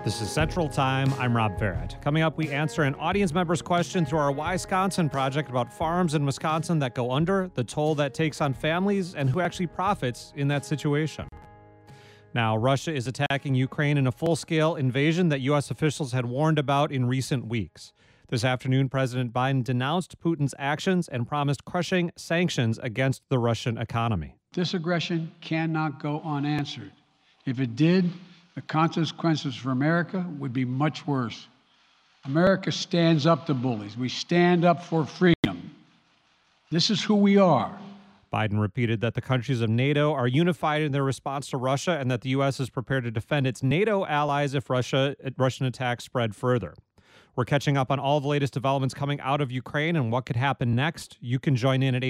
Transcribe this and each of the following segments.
This is Central Time. I'm Rob Farrett. Coming up, we answer an audience member's question through our Wisconsin project about farms in Wisconsin that go under, the toll that takes on families, and who actually profits in that situation. Now, Russia is attacking Ukraine in a full-scale invasion that U.S. officials had warned about in recent weeks. This afternoon, President Biden denounced Putin's actions and promised crushing sanctions against the Russian economy. This aggression cannot go unanswered. If it did, the consequences for America would be much worse. America stands up to bullies. We stand up for freedom. This is who we are. Biden repeated that the countries of NATO are unified in their response to Russia and that the U.S. is prepared to defend its NATO allies if Russian attacks spread further. We're catching up on all the latest developments coming out of Ukraine and what could happen next. You can join in at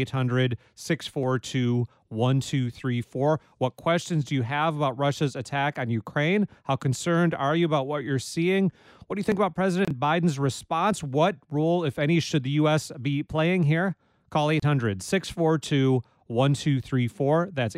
800-642-1234. What questions do you have about Russia's attack on Ukraine? How concerned are you about what you're seeing? What do you think about President Biden's response? What role, if any, should the U.S. be playing here? Call 800-642-1234. That's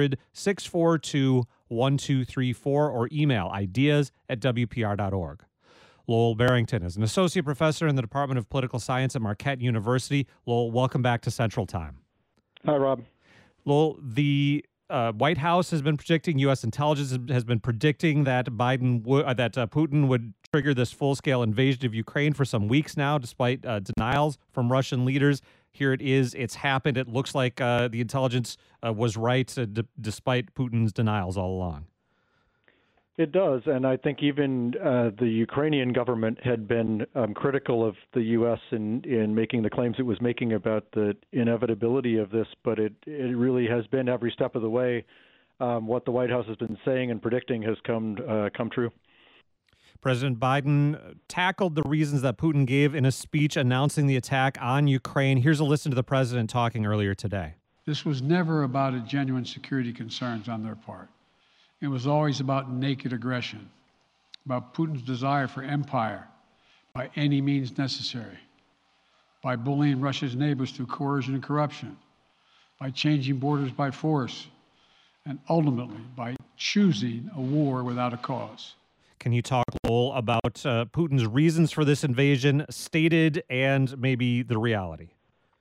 800-642-1234 or email ideas@wpr.org. Lowell Barrington is an associate professor in the Department of Political Science at Marquette University. Lowell, welcome back to Central Time. Hi, Rob. Lowell, the White House has been predicting, U.S. intelligence has been predicting that Putin would trigger this full-scale invasion of Ukraine for some weeks now, despite denials from Russian leaders. Here it is. It's happened. It looks like the intelligence was right, despite Putin's denials all along. It does, and I think even the Ukrainian government had been critical of the U.S. in making the claims it was making about the inevitability of this, but it really has been every step of the way. What the White House has been saying and predicting has come true. President Biden tackled the reasons that Putin gave in a speech announcing the attack on Ukraine. Here's a listen to the president talking earlier today. This was never about a genuine security concerns on their part. It was always about naked aggression, about Putin's desire for empire by any means necessary, by bullying Russia's neighbors through coercion and corruption, by changing borders by force, and ultimately by choosing a war without a cause. Can you talk, Lowell, about Putin's reasons for this invasion, stated, and maybe the reality?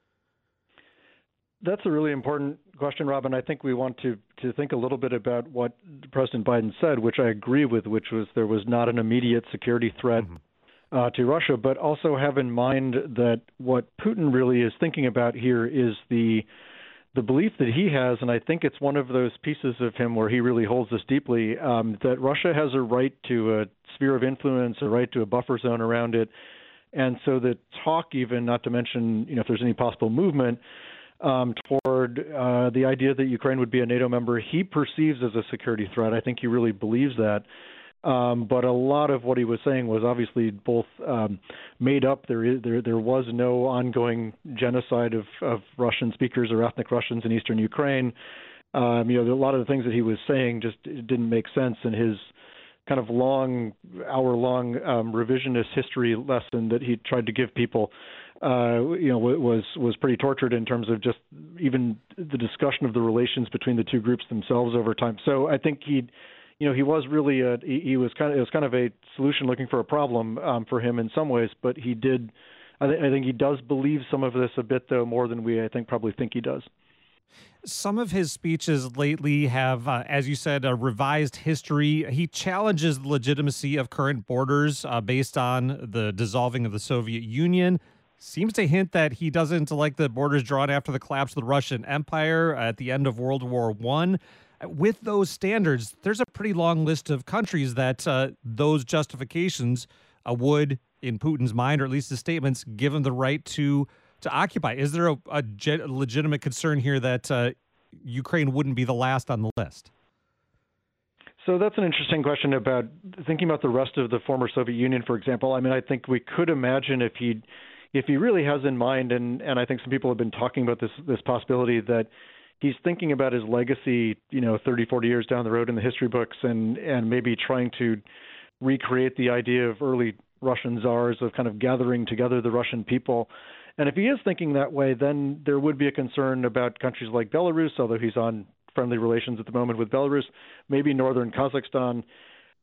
That's a really important question, Rob, and I think we want to think a little bit about what President Biden said, which I agree with, which was there was not an immediate security threat to Russia, but also have in mind that what Putin really is thinking about here is the belief that he has, and I think it's one of those pieces of him where he really holds this deeply, that Russia has a right to a sphere of influence, a right to a buffer zone around it, and so the talk even, not to mention, if there's any possible movement, toward the idea that Ukraine would be a NATO member, he perceives as a security threat. I think he really believes that. But a lot of what he was saying was obviously both made up. There was no ongoing genocide of Russian speakers or ethnic Russians in eastern Ukraine. A lot of the things that he was saying just didn't make sense, and his kind of hour-long revisionist history lesson that he tried to give people was pretty tortured in terms of just even the discussion of the relations between the two groups themselves over time. So I think he was really it was kind of a solution looking for a problem for him in some ways, but I think he does believe some of this a bit, though, more than we probably think he does. Some of his speeches lately have, as you said, a revised history. He challenges the legitimacy of current borders based on the dissolving of the Soviet Union. Seems to hint that he doesn't like the borders drawn after the collapse of the Russian Empire at the end of World War I. With those standards, there's a pretty long list of countries that those justifications would, in Putin's mind, or at least his statements, give him the right to occupy. Is there a legitimate concern here that Ukraine wouldn't be the last on the list? So that's an interesting question about thinking about the rest of the former Soviet Union, for example. I mean, I think we could imagine if he really has in mind, and I think some people have been talking about this possibility that he's thinking about his legacy, 30, 40 years down the road in the history books and maybe trying to recreate the idea of early Russian czars of kind of gathering together the Russian people. And if he is thinking that way, then there would be a concern about countries like Belarus, although he's on friendly relations at the moment with Belarus, maybe northern Kazakhstan.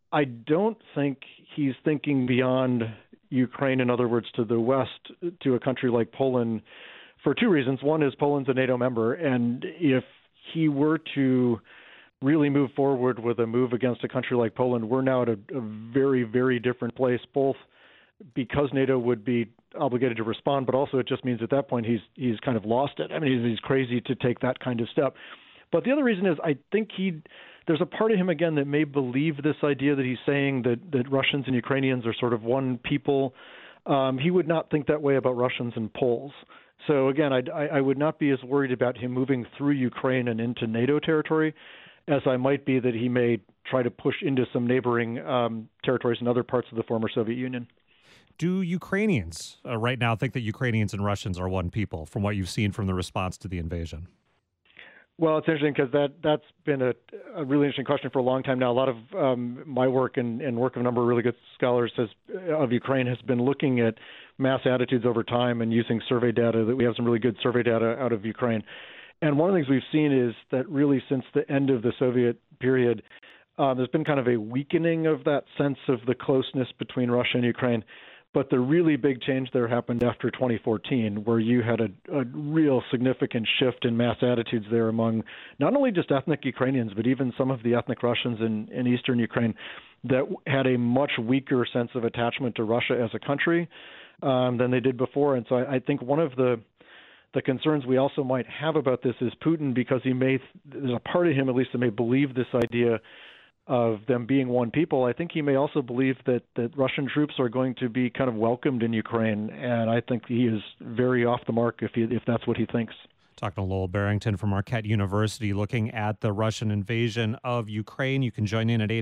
I don't think he's thinking beyond Ukraine, in other words, to the west, to a country like Poland, for two reasons. One is Poland's a NATO member, and if he were to really move forward with a move against a country like Poland, we're now at a very, very different place, both because NATO would be obligated to respond, but also it just means at that point he's kind of lost it. I mean, he's crazy to take that kind of step. But the other reason is I think there's a part of him, again, that may believe this idea that he's saying that Russians and Ukrainians are sort of one people. He would not think that way about Russians and Poles. So, again, I would not be as worried about him moving through Ukraine and into NATO territory as I might be that he may try to push into some neighboring territories in other parts of the former Soviet Union. Do Ukrainians right now think that Ukrainians and Russians are one people from what you've seen from the response to the invasion? Well, it's interesting because that's been a really interesting question for a long time now. A lot of my work and work of a number of really good scholars of Ukraine has been looking at mass attitudes over time and using survey data. That we have some really good survey data out of Ukraine. And one of the things we've seen is that really since the end of the Soviet period, there's been kind of a weakening of that sense of the closeness between Russia and Ukraine. But the really big change there happened after 2014, where you had a real significant shift in mass attitudes there among not only just ethnic Ukrainians, but even some of the ethnic Russians in eastern Ukraine that had a much weaker sense of attachment to Russia as a country than they did before. And so I think one of the concerns we also might have about this is Putin, because there's a part of him at least that may believe this idea of them being one people. I think he may also believe that Russian troops are going to be kind of welcomed in Ukraine, and I think he is very off the mark if that's what he thinks. Talking to Lowell Barrington from Marquette University, looking at the Russian invasion of Ukraine. You can join in at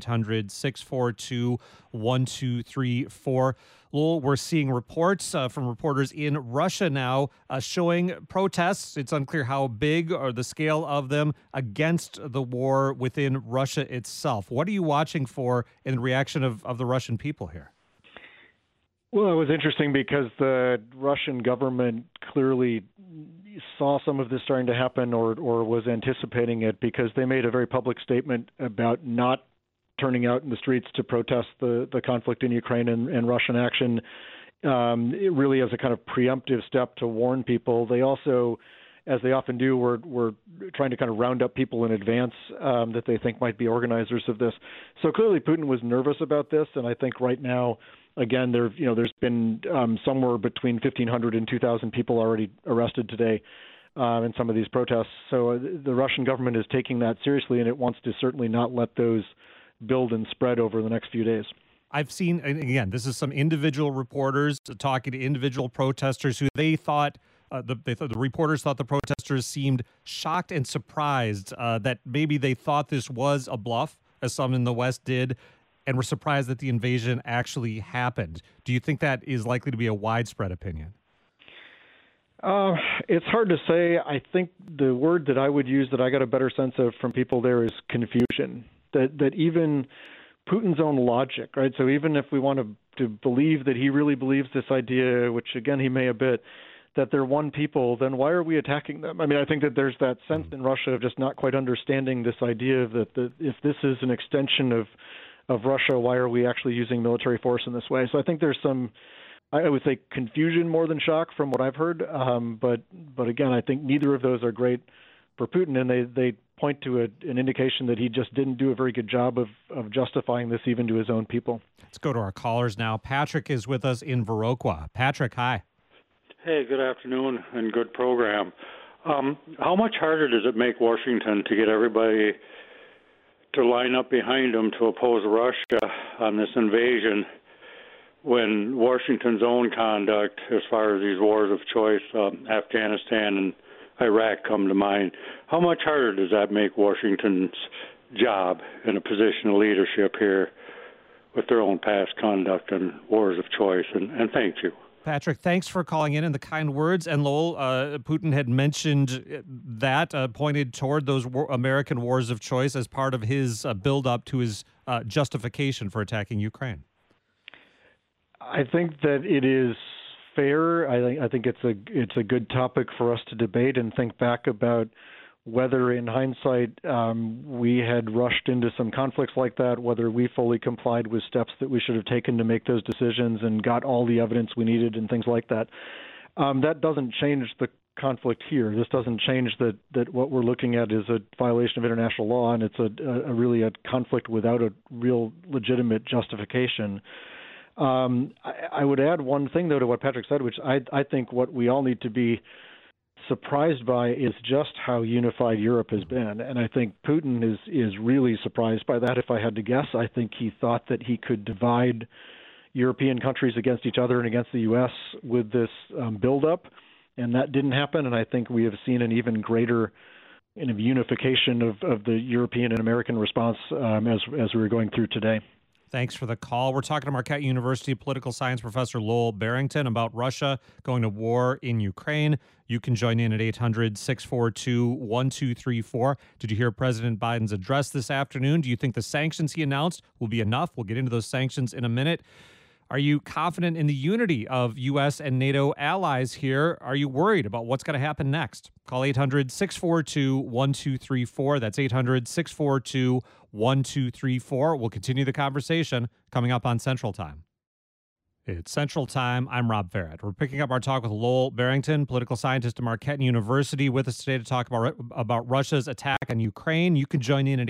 800-642-1234. Lowell, we're seeing reports from reporters in Russia now showing protests. It's unclear how big or the scale of them against the war within Russia itself. What are you watching for in the reaction of the Russian people here? Well, it was interesting because the Russian government clearly saw some of this starting to happen or was anticipating it, because they made a very public statement about not turning out in the streets to protest the conflict in Ukraine and Russian action, really as a kind of preemptive step to warn people. They also, as they often do, were trying to kind of round up people in advance that they think might be organizers of this. So clearly Putin was nervous about this, and I think right now, again, there's been somewhere between 1,500 and 2,000 people already arrested today in some of these protests. So the Russian government is taking that seriously, and it wants to certainly not let those build and spread over the next few days. I've seen, and again, this is some individual reporters talking to individual protesters who they thought, the reporters thought the protesters seemed shocked and surprised that maybe they thought this was a bluff, as some in the West did, and were surprised that the invasion actually happened. Do you think that is likely to be a widespread opinion? It's hard to say. I think the word that I would use that I got a better sense of from people there is confusion. That even Putin's own logic, right? So even if we want to believe that he really believes this idea, which again he may a bit, that they're one people, then why are we attacking them? I mean, I think that there's that sense in Russia of just not quite understanding this idea that if this is an extension of Russia, why are we actually using military force in this way? So I think there's some, I would say, confusion more than shock from what I've heard. But again, I think neither of those are great for Putin, and they point to an indication that he just didn't do a very good job of justifying this even to his own people. Let's go to our callers now. Patrick is with us in Viroqua. Patrick, hi. Hey, good afternoon and good program. How much harder does it make Washington to get everybody to line up behind him to oppose Russia on this invasion when Washington's own conduct as far as these wars of choice, Afghanistan and Iraq come to mind? How much harder does that make Washington's job in a position of leadership here with their own past conduct and wars of choice? And thank you. Patrick, thanks for calling in and the kind words. And Lowell, Putin had mentioned that, pointed toward those American wars of choice as part of his build-up to his justification for attacking Ukraine. I think that it is fair. I think it's a good topic for us to debate and think back about whether in hindsight we had rushed into some conflicts like that, whether we fully complied with steps that we should have taken to make those decisions and got all the evidence we needed and things like that. That doesn't change the conflict here. This doesn't change that what we're looking at is a violation of international law, and it's really a conflict without a real legitimate justification. I would add one thing, though, to what Patrick said, which I think what we all need to be surprised by is just how unified Europe has been. And I think Putin is really surprised by that. If I had to guess, I think he thought that he could divide European countries against each other and against the U.S. with this buildup, and that didn't happen. And I think we have seen an even greater unification of the European and American response as we were going through today. Thanks for the call. We're talking to Marquette University political science professor Lowell Barrington about Russia going to war in Ukraine. You can join in at 800-642-1234. Did you hear President Biden's address this afternoon? Do you think the sanctions he announced will be enough? We'll get into those sanctions in a minute. Are you confident in the unity of U.S. and NATO allies here? Are you worried about what's going to happen next? Call 800-642-1234. That's 800-642-1234. We'll continue the conversation coming up on Central Time. It's Central Time. I'm Rob Farrett. We're picking up our talk with Lowell Barrington, political scientist at Marquette University, with us today to talk about Russia's attack on Ukraine. You can join in at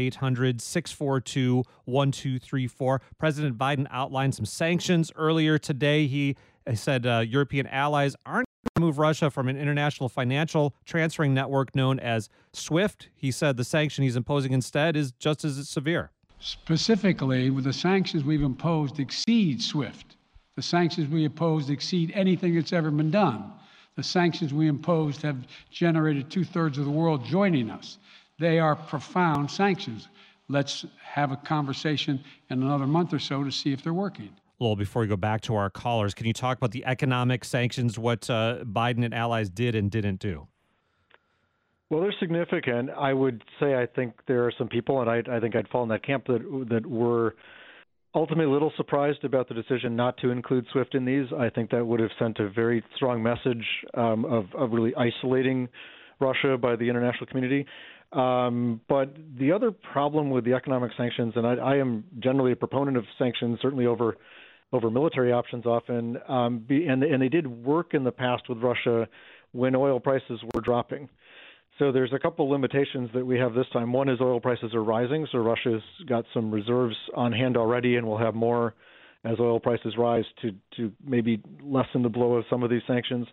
800-642-1234. President Biden outlined some sanctions earlier today. He said European allies aren't going to move Russia from an international financial transferring network known as SWIFT. He said the sanction he's imposing instead is just as severe. Specifically, with the sanctions we've imposed exceed SWIFT. The sanctions we imposed exceed anything that's ever been done. The sanctions we imposed have generated 2/3 of the world joining us. They are profound sanctions. Let's have a conversation in another month or so to see if they're working. Lowell, before we go back to our callers, can you talk about the economic sanctions, what Biden and allies did and didn't do? Well, they're significant. I would say I think there are some people, and I think I'd fall in that camp, that were ultimately a little surprised about the decision not to include SWIFT in these. I think that would have sent a very strong message of really isolating Russia by the international community. But the other problem with the economic sanctions, and I am generally a proponent of sanctions, certainly over military options often, and they did work in the past with Russia when oil prices were dropping. So there's a couple limitations that we have this time. One is oil prices are rising, so Russia's got some reserves on hand already and will have more as oil prices rise to maybe lessen the blow of some of these sanctions.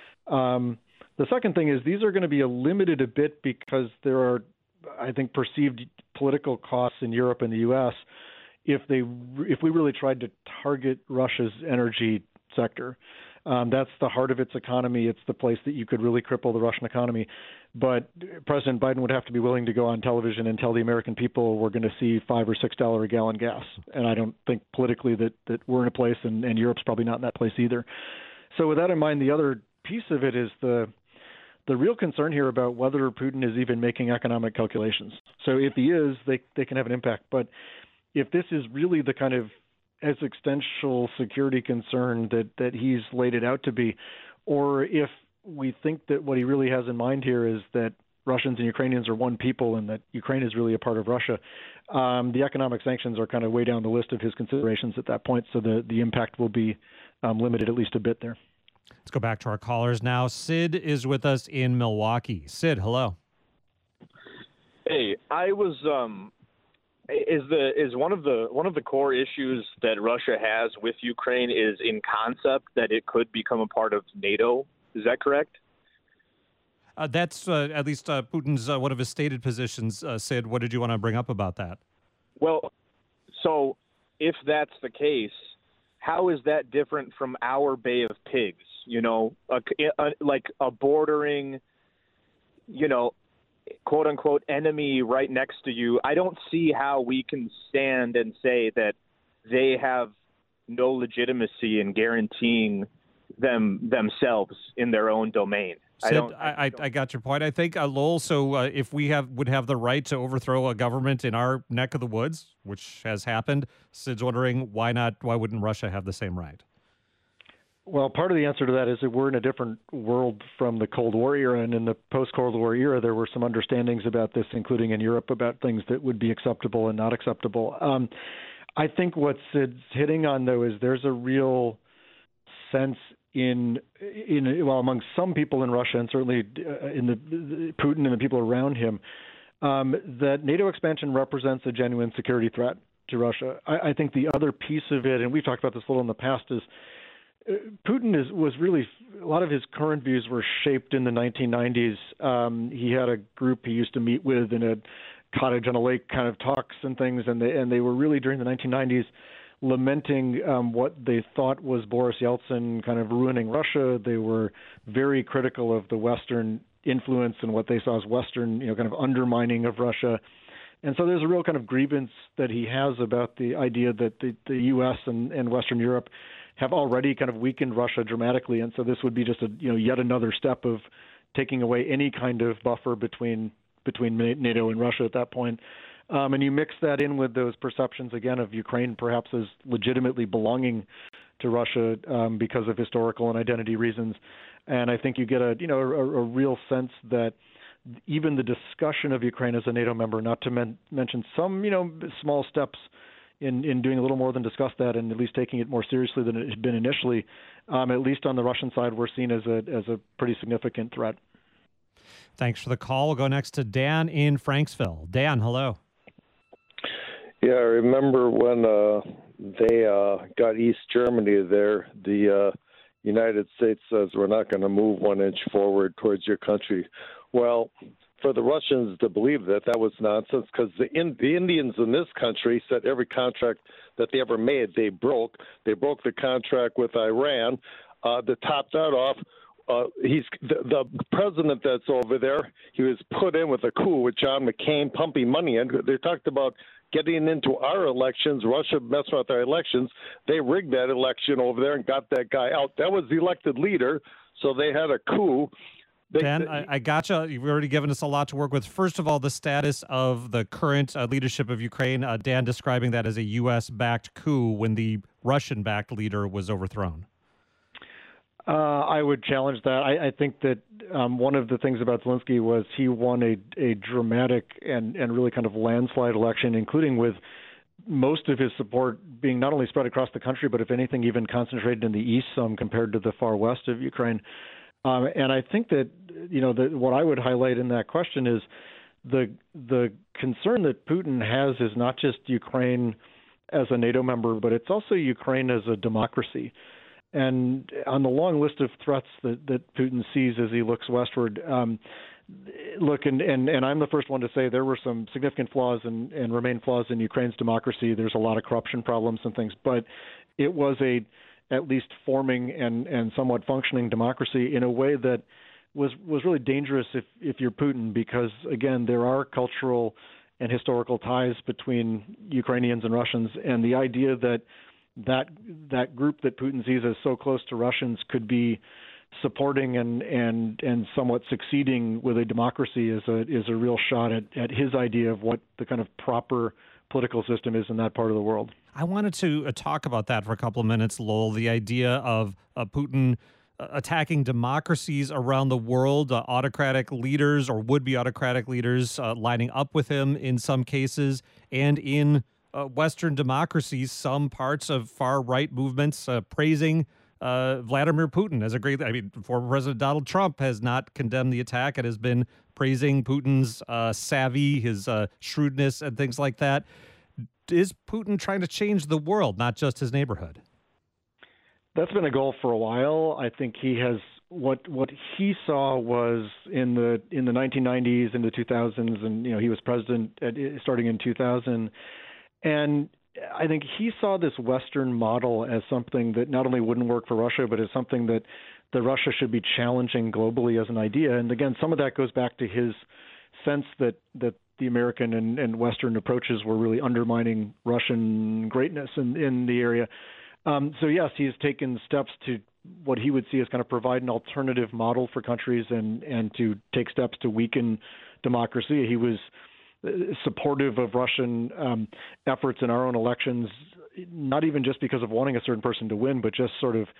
The second thing is these are going to be limited a bit because there are, I think, perceived political costs in Europe and the U.S. if we really tried to target Russia's energy sector. That's the heart of its economy. It's the place that you could really cripple the Russian economy. But President Biden would have to be willing to go on television and tell the American people we're going to see $5 or $6 a gallon gas. And I don't think politically that we're in a place, and Europe's probably not in that place either. So with that in mind, the other piece of it is the real concern here about whether Putin is even making economic calculations. So if he is, they can have an impact. But if this is really the kind of existential security concern that he's laid it out to be, or if we think that what he really has in mind here is that Russians and Ukrainians are one people and that Ukraine is really a part of Russia, the economic sanctions are kind of way down the list of his considerations at that point, so the impact will be limited at least a bit there. Let's go back to our callers now. Sid is with us in Milwaukee. Sid, hello. Hey, I was is one of the core issues that Russia has with Ukraine is in concept that it could become a part of NATO. Is that correct? That's at least Putin's one of his stated positions. Sid, what did you want to bring up about that? Well, so if that's the case, how is that different from our Bay of Pigs? You know, like a bordering, you know, quote unquote enemy right next to you. I don't see how we can stand and say that they have no legitimacy in guaranteeing themselves in their own domain. Sid, I got your point. I think, Lowell, so if we would have the right to overthrow a government in our neck of the woods, which has happened, Sid's wondering why wouldn't Russia have the same right? Well, part of the answer to that is that we're in a different world from the Cold War era, and in the post-Cold War era, there were some understandings about this, including in Europe, about things that would be acceptable and not acceptable. I think what's hitting on, though, is there's a real sense among some people in Russia, and certainly in the Putin and the people around him, that NATO expansion represents a genuine security threat to Russia. I think the other piece of it, and we've talked about this a little in the past, is Putin was really, a lot of his current views were shaped in the 1990s. He had a group he used to meet with in a cottage on a lake kind of talks and things, and they were really during the 1990s lamenting what they thought was Boris Yeltsin kind of ruining Russia. They were very critical of the Western influence and what they saw as Western, kind of undermining of Russia. And so there's a real kind of grievance that he has about the idea that the U.S. and Western Europe have already kind of weakened Russia dramatically, and so this would be just yet another step of taking away any kind of buffer between NATO and Russia at that point. And you mix that in with those perceptions again of Ukraine perhaps as legitimately belonging to Russia because of historical and identity reasons, and I think you get a real sense that even the discussion of Ukraine as a NATO member, not to mention some small steps in doing a little more than discuss that and at least taking it more seriously than it had been initially, at least on the Russian side, we're seen as a pretty significant threat. Thanks for the call. We'll go next to Dan in Franksville. Dan, hello. Yeah, I remember when they got East Germany there, the United States says we're not going to move 1 inch forward towards your country. Well, for the Russians to believe that was nonsense, because the Indians in this country said every contract that they ever made, they broke. They broke the contract with Iran. To top that off, he's the president that's over there. He was put in with a coup with John McCain pumping money in. They talked about getting into our elections. Russia messing with our elections. They rigged that election over there and got that guy out. That was the elected leader, so they had a coup. Dan, I gotcha. You've already given us a lot to work with. First of all, the status of the current leadership of Ukraine, Dan describing that as a U.S.-backed coup when the Russian-backed leader was overthrown. I would challenge that. I think that one of the things about Zelensky was he won a dramatic and really kind of landslide election, including with most of his support being not only spread across the country, but if anything, even concentrated in the east some compared to the far west of Ukraine. And I think that, what I would highlight in that question is the concern that Putin has is not just Ukraine as a NATO member, but it's also Ukraine as a democracy. And on the long list of threats that Putin sees as he looks westward, and I'm the first one to say there were some significant flaws and remain flaws in Ukraine's democracy. There's a lot of corruption problems and things, but it was at least forming and somewhat functioning democracy in a way that was really dangerous if you're Putin, because again, there are cultural and historical ties between Ukrainians and Russians, and the idea that group that Putin sees as so close to Russians could be supporting and somewhat succeeding with a democracy is a real shot at his idea of what the kind of proper political system is in that part of the world. I wanted to talk about that for a couple of minutes, Lowell, the idea of Putin attacking democracies around the world, autocratic leaders or would-be autocratic leaders lining up with him in some cases, and in Western democracies, some parts of far-right movements praising Vladimir Putin as a great... former President Donald Trump has not condemned the attack and has been praising Putin's savvy, his shrewdness, and things like that. Is Putin trying to change the world, not just his neighborhood? That's been a goal for a while. I think he has what he saw was in the 1990s, in the 2000s, and he was president starting in 2000, and I think he saw this Western model as something that not only wouldn't work for Russia, but as something that Russia should be challenging globally as an idea. And again, some of that goes back to his sense that the American and Western approaches were really undermining Russian greatness in the area. So yes, he has taken steps to what he would see as kind of provide an alternative model for countries and to take steps to weaken democracy. He was supportive of Russian efforts in our own elections, not even just because of wanting a certain person to win, but just sort of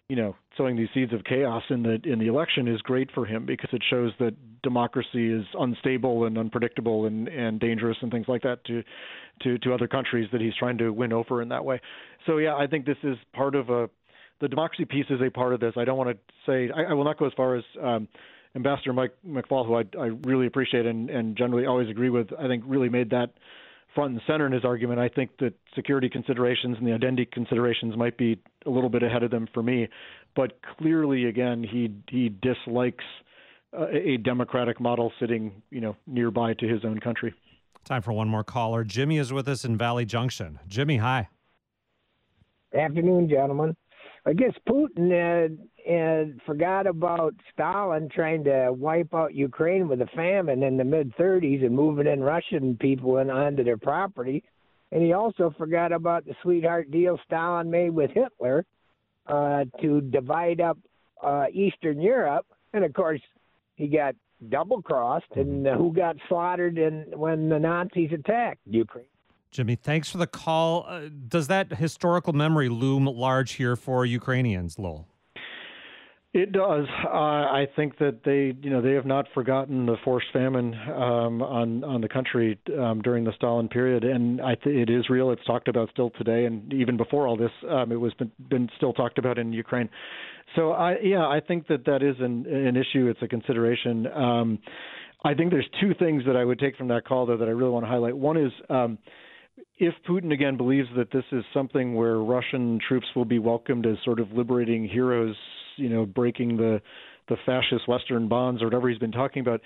sowing these seeds of chaos in the election is great for him, because it shows that democracy is unstable and unpredictable and dangerous and things like that to other countries that he's trying to win over in that way. So yeah, I think this is part of the democracy piece is a part of this. I don't want to say I will not go as far as Ambassador Mike McFaul, who I really appreciate and generally always agree with. I think really made that front and center in his argument. I think that security considerations and the identity considerations might be a little bit ahead of them for me, but clearly, again, he dislikes a democratic model sitting, nearby to his own country. Time for one more caller. Jimmy is with us in Valley Junction. Jimmy, hi. Afternoon, gentlemen. I guess Putin forgot about Stalin trying to wipe out Ukraine with a famine in the mid-30s and moving in Russian people onto their property. And he also forgot about the sweetheart deal Stalin made with Hitler to divide up Eastern Europe. And, of course, he got double-crossed. And who got slaughtered when the Nazis attacked Ukraine? Jimmy, thanks for the call. Does that historical memory loom large here for Ukrainians, Lowell? It does. I think that they have not forgotten the forced famine on the country during the Stalin period, and it is real. It's talked about still today, and even before all this, it was been still talked about in Ukraine. So I think that is an issue. It's a consideration. I think there's two things that I would take from that call, though, that I really want to highlight. One is, if Putin again believes that this is something where Russian troops will be welcomed as sort of liberating heroes, breaking the fascist Western bonds or whatever he's been talking about,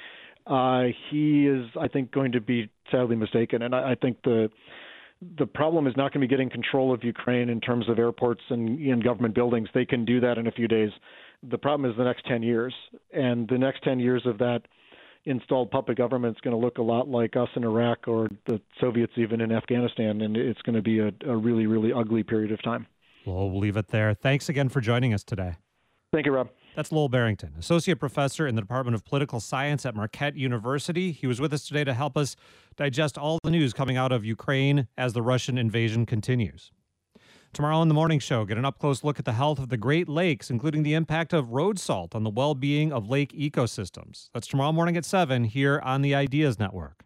he is, I think, going to be sadly mistaken. And I think the problem is not going to be getting control of Ukraine in terms of airports and government buildings. They can do that in a few days. The problem is the next 10 years. And the next 10 years of that installed puppet government is going to look a lot like us in Iraq or the Soviets even in Afghanistan, and it's going to be a really, really ugly period of time. Well, we'll leave it there. Thanks again for joining us today. Thank you, Rob. That's Lowell Barrington, Associate Professor in the Department of Political Science at Marquette University. He was with us today to help us digest all the news coming out of Ukraine as the Russian invasion continues. Tomorrow on the Morning Show, get an up-close look at the health of the Great Lakes, including the impact of road salt on the well-being of lake ecosystems. That's tomorrow morning at 7 here on the Ideas Network.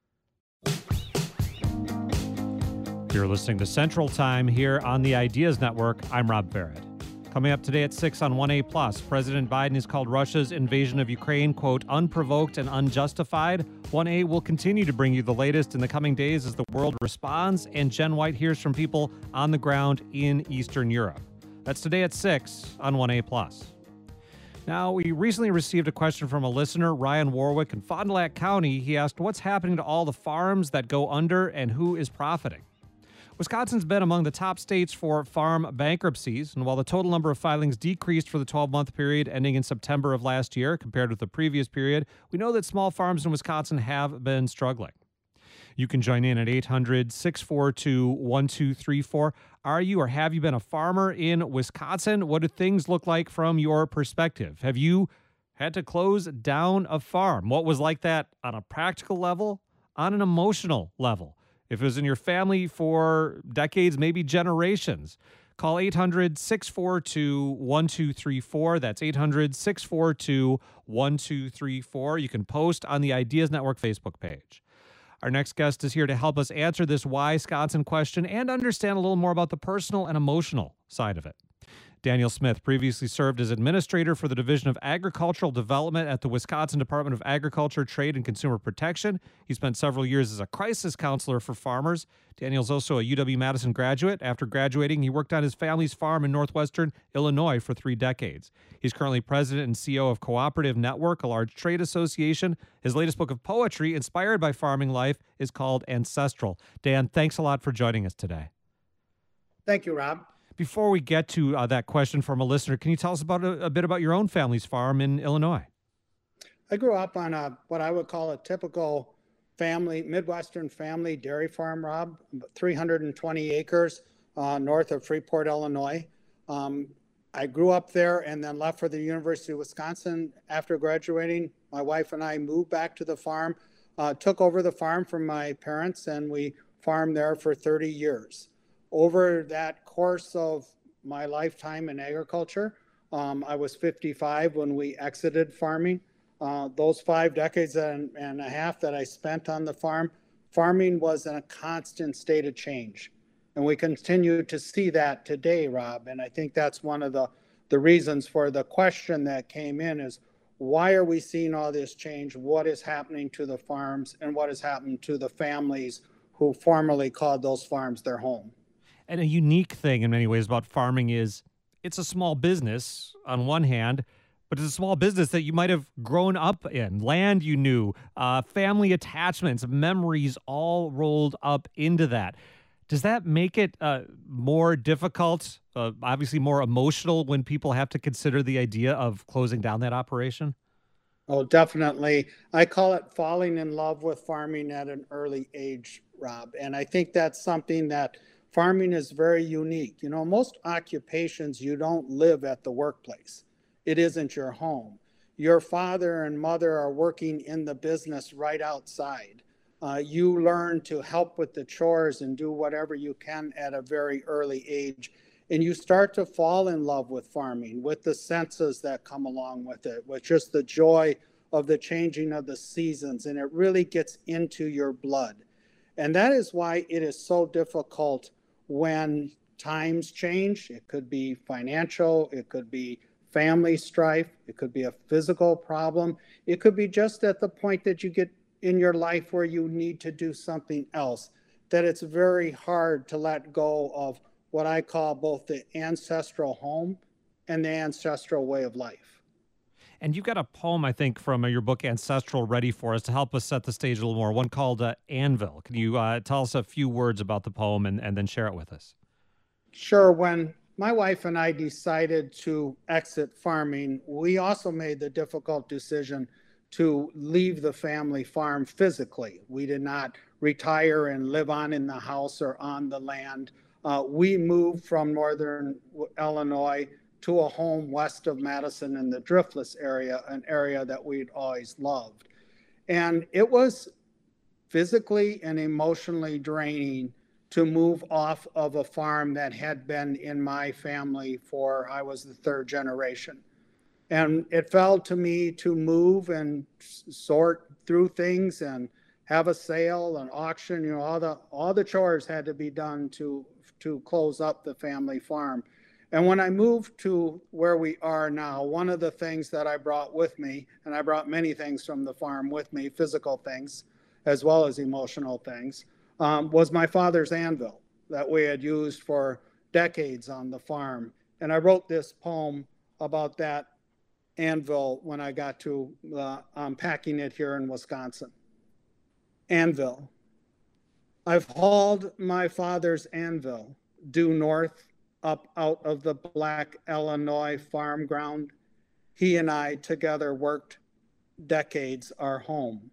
You're listening to Central Time here on the Ideas Network. I'm Rob Barrett. Coming up today at 6 on 1A+, President Biden has called Russia's invasion of Ukraine, quote, unprovoked and unjustified. 1A will continue to bring you the latest in the coming days as the world responds, and Jen White hears from people on the ground in Eastern Europe. That's today at 6 on 1A+. Now, we recently received a question from a listener, Ryan Warwick in Fond du Lac County. He asked, what's happening to all the farms that go under and who is profiting? Wisconsin's been among the top states for farm bankruptcies, and while the total number of filings decreased for the 12-month period ending in September of last year compared with the previous period, we know that small farms in Wisconsin have been struggling. You can join in at 800-642-1234. Are you or have you been a farmer in Wisconsin? What do things look like from your perspective? Have you had to close down a farm? What was like that on a practical level, on an emotional level? If it was in your family for decades, maybe generations, call 800-642-1234. That's 800-642-1234. You can post on the Ideas Network Facebook page. Our next guest is here to help us answer this Wisconsin question and understand a little more about the personal and emotional side of it. Daniel Smith previously served as administrator for the Division of Agricultural Development at the Wisconsin Department of Agriculture, Trade, and Consumer Protection. He spent several years as a crisis counselor for farmers. Daniel's also a UW-Madison graduate. After graduating, he worked on his family's farm in northwestern Illinois for 3 decades. He's currently president and CEO of Cooperative Network, a large trade association. His latest book of poetry, inspired by farming life, is called Ancestral. Dan, thanks a lot for joining us today. Thank you, Rob. Before we get to that question from a listener, can you tell us about a bit about your own family's farm in Illinois? I grew up on what I would call a typical family, Midwestern family dairy farm, Rob, 320 acres north of Freeport, Illinois. I grew up there and then left for the University of Wisconsin after graduating. My wife and I moved back to the farm, took over the farm from my parents, and we farmed there for 30 years. Over that course of my lifetime in agriculture. I was 55 when we exited farming. Those 5 decades and a half that I spent on the farm, farming was in a constant state of change. And we continue to see that today, Rob. And I think that's one of the reasons for the question that came in is, why are we seeing all this change? What is happening to the farms and what has happened to the families who formerly called those farms their home? And a unique thing in many ways about farming is it's a small business on one hand, but it's a small business that you might have grown up in, land you knew, family attachments, memories all rolled up into that. Does that make it more difficult, obviously more emotional when people have to consider the idea of closing down that operation? Oh, definitely. I call it falling in love with farming at an early age, Rob. And I think that's something that farming is very unique. You know, most occupations, you don't live at the workplace. It isn't your home. Your father and mother are working in the business right outside. You learn to help with the chores and do whatever you can at a very early age. And you start to fall in love with farming, with the senses that come along with it, with just the joy of the changing of the seasons. And it really gets into your blood. And that is why it is so difficult when times change. It could be financial, it could be family strife, it could be a physical problem. It could be just at the point that you get in your life where you need to do something else, that it's very hard to let go of what I call both the ancestral home and the ancestral way of life. And you've got a poem, I think, from your book Ancestral ready for us to help us set the stage a little more, one called Anvil. Can you tell us a few words about the poem and then share it with us? Sure. When my wife and I decided to exit farming, we also made the difficult decision to leave the family farm physically. We did not retire and live on in the house or on the land. We moved from northern Illinois to a home west of Madison in the Driftless area, an area that we'd always loved. And it was physically and emotionally draining to move off of a farm that had been in my family for, I was the 3rd generation. And it fell to me to move and sort through things and have a sale, an auction. You know, all the chores had to be done to close up the family farm. And when I moved to where we are now, one of the things that I brought with me, and I brought many things from the farm with me, physical things as well as emotional things, was my father's anvil that we had used for decades on the farm. And I wrote this poem about that anvil when I got to unpacking it here in Wisconsin. Anvil. I've hauled my father's anvil due north up out of the black Illinois farm ground. He and I together worked decades our home.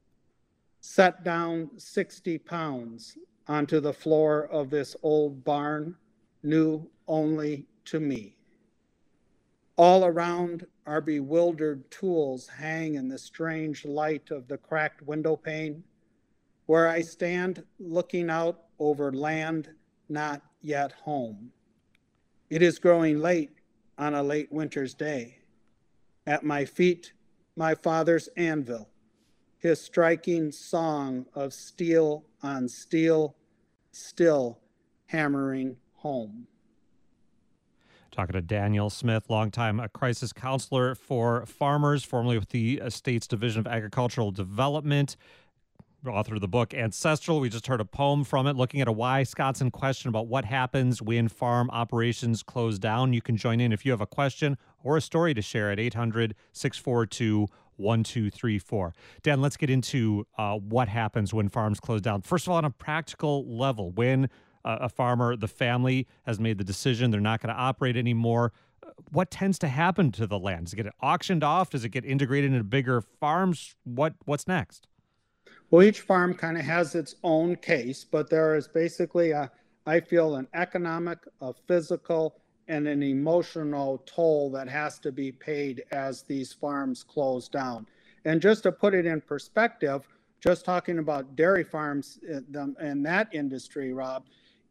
Set down 60 pounds onto the floor of this old barn, new only to me. All around our bewildered tools hang in the strange light of the cracked window pane, where I stand looking out over land not yet home. It is growing late on a late winter's day. At my feet, my father's anvil, his striking song of steel on steel, still hammering home. Talking to Daniel Smith, longtime crisis counselor for farmers, formerly with the state's Division of Agricultural Development, author of the book Ancestral. We just heard a poem from it looking at a Wisconsin question about what happens when farm operations close down. You can join in if you have a question or a story to share at 800-642-1234. Dan, let's get into what happens when farms close down. First of all, on a practical level, when a farmer, the family has made the decision they're not going to operate anymore, what tends to happen to the land? Does it get auctioned off? Does it get integrated into bigger farms? What's next? Well, each farm kind of has its own case, but there is basically I feel an economic, a physical, and an emotional toll that has to be paid as these farms close down. And just to put it in perspective, just talking about dairy farms in that industry, Rob,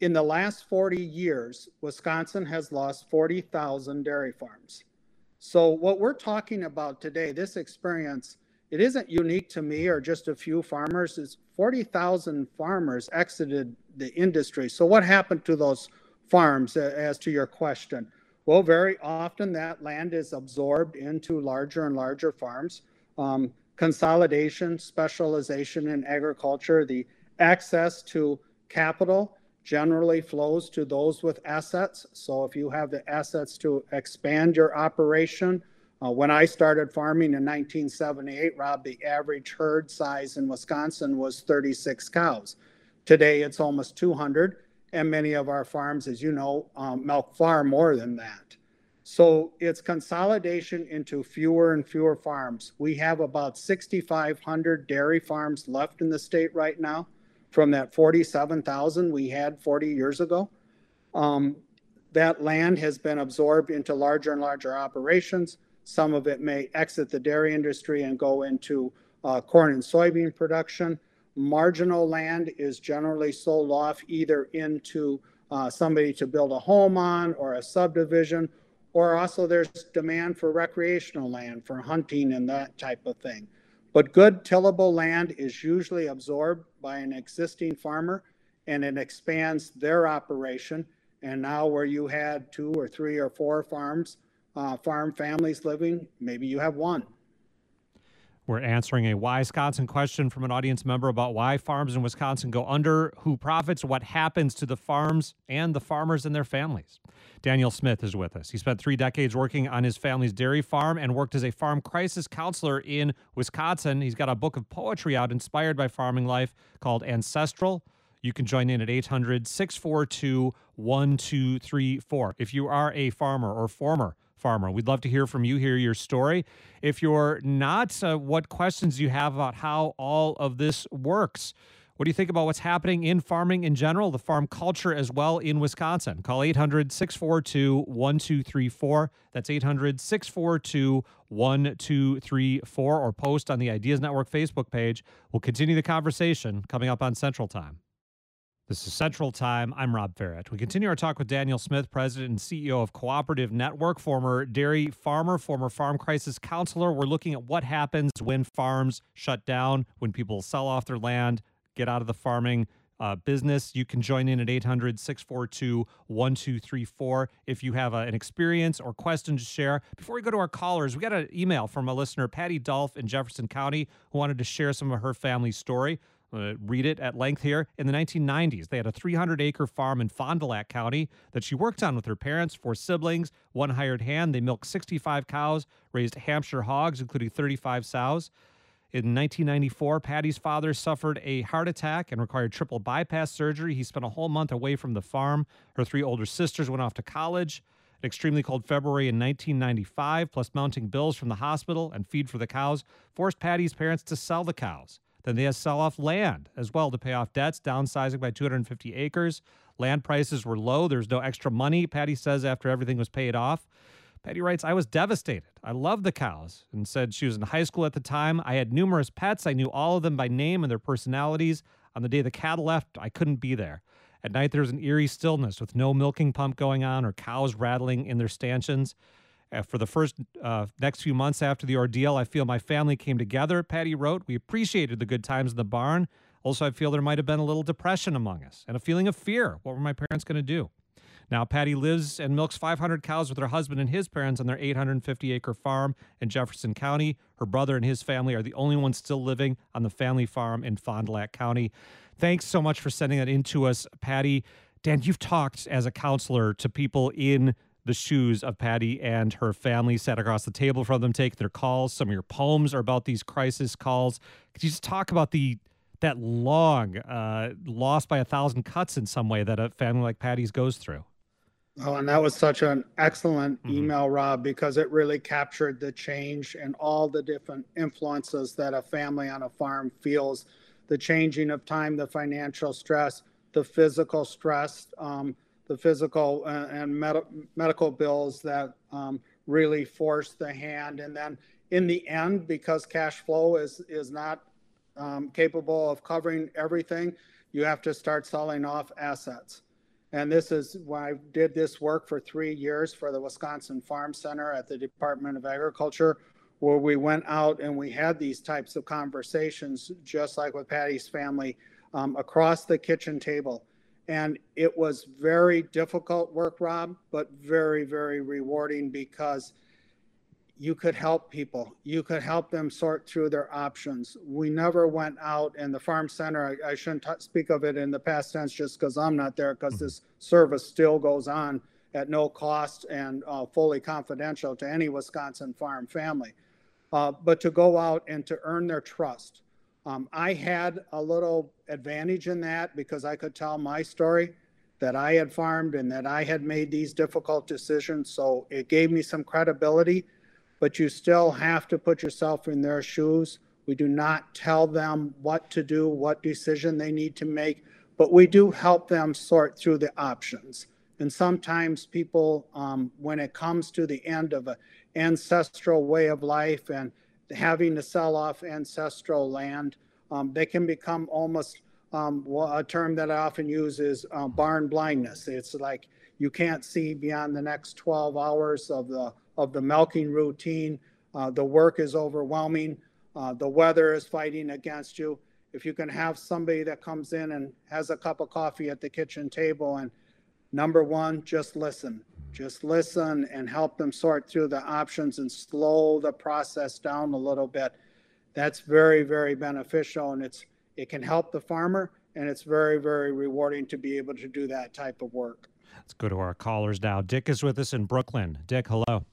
In the last 40 years, Wisconsin has lost 40,000 dairy farms. So what we're talking about today, this experience, it isn't unique to me or just a few farmers. It's 40,000 farmers exited the industry. So what happened to those farms, as to your question? Well, very often that land is absorbed into larger and larger farms. Consolidation, specialization in agriculture, the access to capital generally flows to those with assets. So if you have the assets to expand your operation, when I started farming in 1978, Rob, the average herd size in Wisconsin was 36 cows. Today it's almost 200, and many of our farms, as you know, milk far more than that. So it's consolidation into fewer and fewer farms. We have about 6,500 dairy farms left in the state right now from that 47,000 we had 40 years ago. That land has been absorbed into larger and larger operations. Some of it may exit the dairy industry and go into corn and soybean production. Marginal land is generally sold off either into somebody to build a home on or a subdivision, or also there's demand for recreational land for hunting and that type of thing. But good tillable land is usually absorbed by an existing farmer, and it expands their operation. And now where you had 2 or 3 or 4 farm families living, maybe you have one. We're answering a Wisconsin question from an audience member about why farms in Wisconsin go under, who profits, what happens to the farms and the farmers and their families. Daniel Smith is with us. He spent 3 decades working on his family's dairy farm and worked as a farm crisis counselor in Wisconsin. He's got a book of poetry out inspired by farming life called Ancestral. You can join in at 800-642-1234. If you are a farmer or former farmer, we'd love to hear from you, hear your story. If you're not, what questions do you have about how all of this works? What do you think about what's happening in farming in general, the farm culture as well in Wisconsin? Call 800-642-1234. That's 800-642-1234, or post on the Ideas Network Facebook page. We'll continue the conversation coming up on Central Time. This is Central Time. I'm Rob Farrett. We continue our talk with Daniel Smith, President and CEO of Cooperative Network, former dairy farmer, former farm crisis counselor. We're looking at what happens when farms shut down, when people sell off their land, get out of the farming business. You can join in at 800-642-1234 if you have an experience or question to share. Before we go to our callers, we got an email from a listener, Patty Dolph in Jefferson County, who wanted to share some of her family's story. Read it at length here. In the 1990s, they had a 300-acre farm in Fond du Lac County that she worked on with her parents, 4 siblings, 1 hired hand. They milked 65 cows, raised Hampshire hogs, including 35 sows. In 1994, Patty's father suffered a heart attack and required triple bypass surgery. He spent a whole month away from the farm. Her 3 older sisters went off to college. An extremely cold February in 1995, plus mounting bills from the hospital and feed for the cows, forced Patty's parents to sell the cows. Then they had to sell off land as well to pay off debts, downsizing by 250 acres. Land prices were low. There's no extra money, Patty says, after everything was paid off. Patty writes, I was devastated. I loved the cows, and said she was in high school at the time. I had numerous pets. I knew all of them by name and their personalities. On the day the cattle left, I couldn't be there. At night, there was an eerie stillness with no milking pump going on or cows rattling in their stanchions. For the first next few months after the ordeal, I feel my family came together, Patty wrote. We appreciated the good times in the barn. Also, I feel there might have been a little depression among us and a feeling of fear. What were my parents going to do? Now, Patty lives and milks 500 cows with her husband and his parents on their 850-acre farm in Jefferson County. Her brother and his family are the only ones still living on the family farm in Fond du Lac County. Thanks so much for sending that in to us, Patty. Dan, you've talked as a counselor to people in the shoes of Patty and her family, sat across the table from them, take their calls. Some of your poems are about these crisis calls. Could you just talk about that long, lost by 1,000 cuts in some way that a family like Patty's goes through? Oh, and that was such an excellent email, Rob, because it really captured the change and all the different influences that a family on a farm feels. The changing of time, the financial stress, the physical stress, the physical and medical bills that really force the hand. And then in the end, because cash flow is not capable of covering everything, you have to start selling off assets. And this is why I did this work for 3 years for the Wisconsin Farm Center at the Department of Agriculture, where we went out and we had these types of conversations, just like with Patty's family, across the kitchen table. And it was very difficult work, Rob, but very, very rewarding because you could help people. You could help them sort through their options. We never went out, and the Farm Center, I shouldn't speak of it in the past tense just because I'm not there, because this service still goes on at no cost and fully confidential to any Wisconsin farm family. But to go out and to earn their trust. I had a little advantage in that because I could tell my story, that I had farmed and that I had made these difficult decisions. So it gave me some credibility, but you still have to put yourself in their shoes. We do not tell them what to do, what decision they need to make, but we do help them sort through the options. And sometimes people, when it comes to the end of an ancestral way of life and having to sell off ancestral land, they can become almost, a term that I often use is barn blindness. It's like you can't see beyond the next 12 hours of the milking routine. The work is overwhelming. The weather is fighting against you. If you can have somebody that comes in and has a cup of coffee at the kitchen table and number one, just listen and help them sort through the options and slow the process down a little bit. That's very, very beneficial, and it can help the farmer, and it's very, very rewarding to be able to do that type of work. Let's go to our callers now. Dick is with us in Brooklyn. Dick, hello.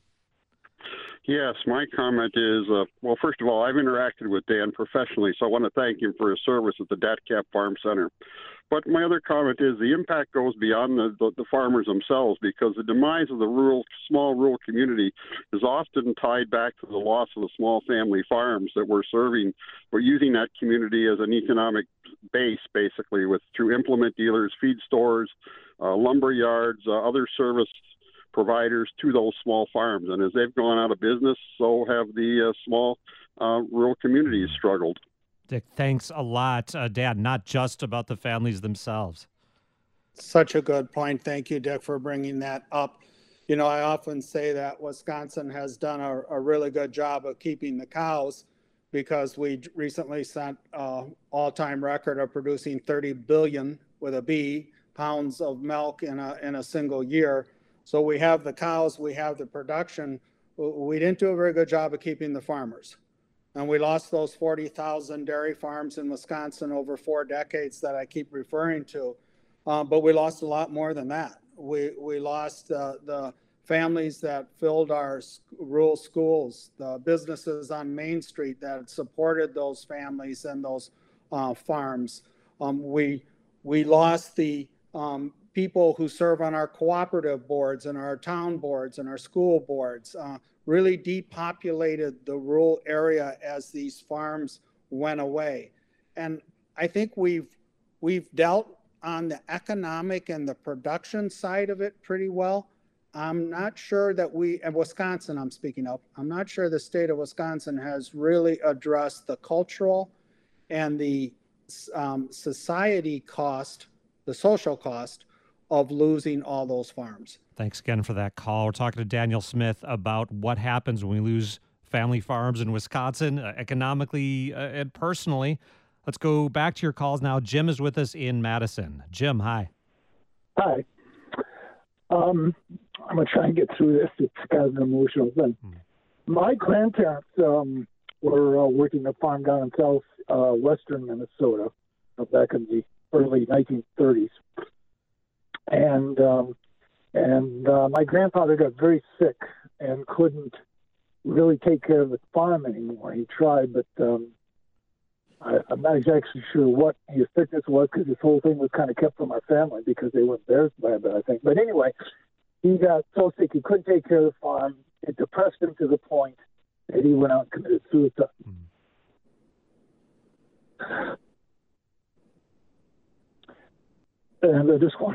Yes, my comment is, well, first of all, I've interacted with Dan professionally, so I want to thank him for his service at the DATCP Farm Center. But my other comment is the impact goes beyond the farmers themselves, because the demise of the small rural community is often tied back to the loss of the small family farms that we're serving. We're using that community as an economic base, basically, through implement dealers, feed stores, lumber yards, other service providers to those small farms. And as they've gone out of business, so have the small rural communities struggled. Dick, thanks a lot. Dad, not just about the families themselves. Such a good point. Thank you, Dick, for bringing that up. You know, I often say that Wisconsin has done a really good job of keeping the cows, because we recently set an all-time record of producing 30 billion, with a B, pounds of milk in a single year. So we have the cows, we have the production. We didn't do a very good job of keeping the farmers. And we lost those 40,000 dairy farms in Wisconsin over 4 decades that I keep referring to. But we lost a lot more than that. We lost the families that filled our rural schools, the businesses on Main Street that supported those families and those farms. We lost the people who serve on our cooperative boards and our town boards and our school boards. Really depopulated the rural area as these farms went away. And I think we've dealt on the economic and the production side of it pretty well. I'm not sure that in Wisconsin I'm speaking of, I'm not sure the state of Wisconsin has really addressed the cultural and the society cost, the social cost of losing all those farms. Thanks again for that call. We're talking to Daniel Smith about what happens when we lose family farms in Wisconsin, economically and personally. Let's go back to your calls now. Jim is with us in Madison. Jim, hi. Hi. I'm going to try and get through this. It's kind of an emotional thing. My grandparents were working a farm down in southwestern Minnesota back in the early 1930s. And my grandfather got very sick and couldn't really take care of the farm anymore. He tried, but I'm not exactly sure what his sickness was, because this whole thing was kind of kept from our family because they were embarrassed by it, I think. But anyway, he got so sick he couldn't take care of the farm. It depressed him to the point that he went out and committed suicide. And I just want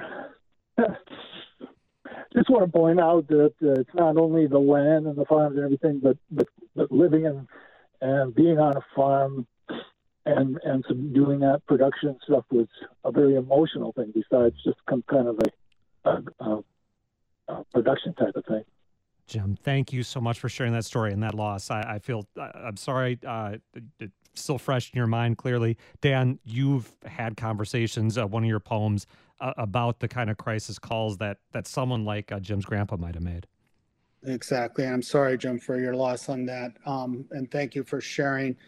to point out that it's not only the land and the farms and everything, but living and being on a farm and some doing that production stuff was a very emotional thing, besides just kind of production type of thing. Jim, thank you so much for sharing that story and that loss. I feel, I'm sorry, it's still fresh in your mind, clearly. Dan, you've had conversations, one of your poems, about the kind of crisis calls that someone like Jim's grandpa might have made. Exactly. And I'm sorry, Jim, for your loss on that. And thank you for sharing.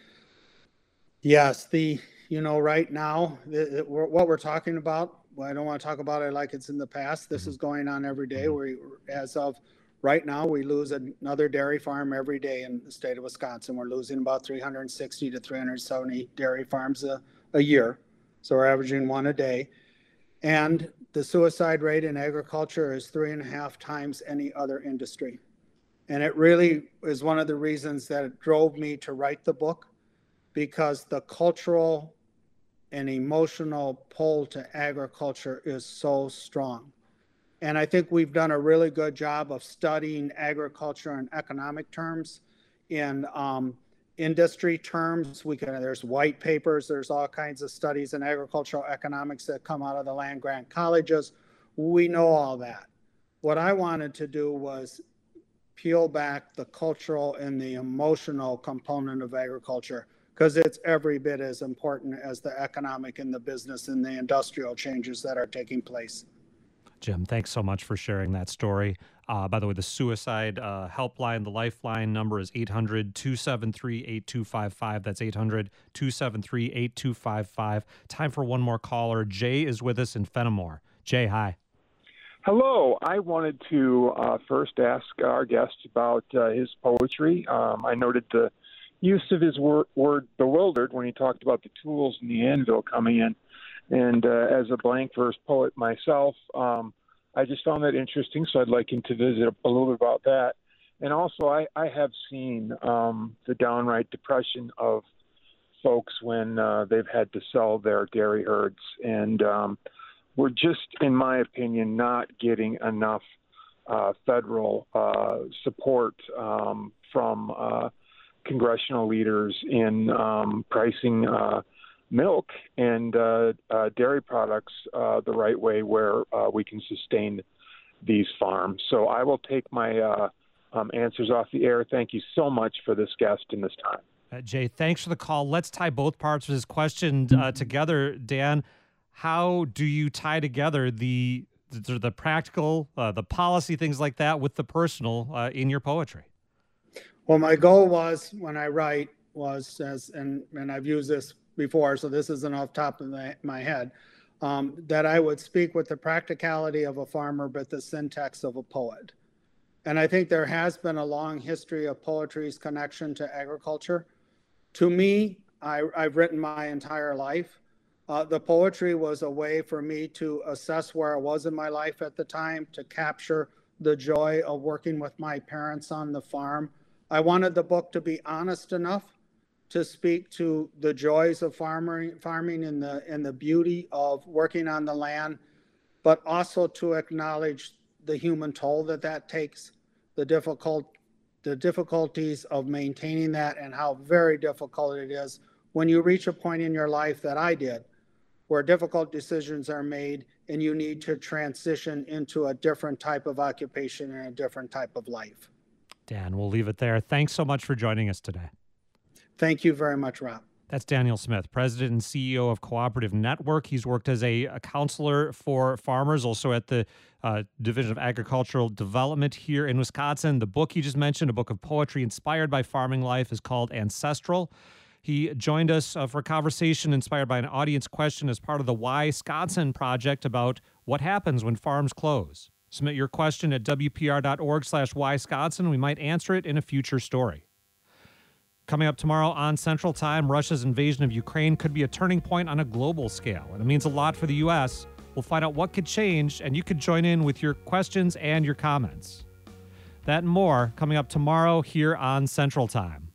Yes, right now, what we're talking about, well, I don't want to talk about it like it's in the past. This is going on every day. As of right now, we lose another dairy farm every day in the state of Wisconsin. We're losing about 360 to 370 dairy farms a year. So we're averaging one a day. And the suicide rate in agriculture is 3.5 times any other industry. And it really is one of the reasons that it drove me to write the book, because the cultural and emotional pull to agriculture is so strong. And I think we've done a really good job of studying agriculture in economic terms, in industry terms. There's white papers, there's all kinds of studies in agricultural economics that come out of the land grant colleges. We know all that. What I wanted to do was peel back the cultural and the emotional component of agriculture, because it's every bit as important as the economic and the business and the industrial changes that are taking place. Jim, thanks so much for sharing that story. By the way, the suicide helpline, the lifeline number is 800-273-8255. That's 800-273-8255. Time for one more caller. Jay is with us in Fenimore. Jay, hi. Hello. I wanted to first ask our guest about his poetry. I noted the use of his word bewildered when he talked about the tools and the anvil coming in. And as a blank verse poet myself, I just found that interesting, so I'd like him to visit a little bit about that. And also, I have seen the downright depression of folks when they've had to sell their dairy herds. And we're just, in my opinion, not getting enough federal support from congressional leaders in pricing milk and dairy products the right way, where we can sustain these farms. So I will take my answers off the air. Thank you so much for this guest and this time. Jay, thanks for the call. Let's tie both parts of his question together. Dan, how do you tie together the practical, the policy, things like that, with the personal in your poetry? Well, my goal was, when I write, was, and I've used this before, so this isn't off top of my head, that I would speak with the practicality of a farmer, but the syntax of a poet. And I think there has been a long history of poetry's connection to agriculture. To me, I've written my entire life. The poetry was a way for me to assess where I was in my life at the time, to capture the joy of working with my parents on the farm. I wanted the book to be honest enough to speak to the joys of farming and the beauty of working on the land, but also to acknowledge the human toll that takes, the difficulties of maintaining that, and how very difficult it is when you reach a point in your life that I did, where difficult decisions are made and you need to transition into a different type of occupation and a different type of life. Dan, we'll leave it there. Thanks so much for joining us today. Thank you very much, Rob. That's Daniel Smith, President and CEO of Cooperative Network. He's worked as a counselor for farmers, also at the Division of Agricultural Development here in Wisconsin. The book he just mentioned, a book of poetry inspired by farming life, is called Ancestral. He joined us for a conversation inspired by an audience question as part of the Wisconsin project about what happens when farms close. Submit your question at WPR.org/Wisconsin. We might answer it in a future story. Coming up tomorrow on Central Time, Russia's invasion of Ukraine could be a turning point on a global scale, and it means a lot for the U.S. We'll find out what could change, and you could join in with your questions and your comments. That and more coming up tomorrow here on Central Time.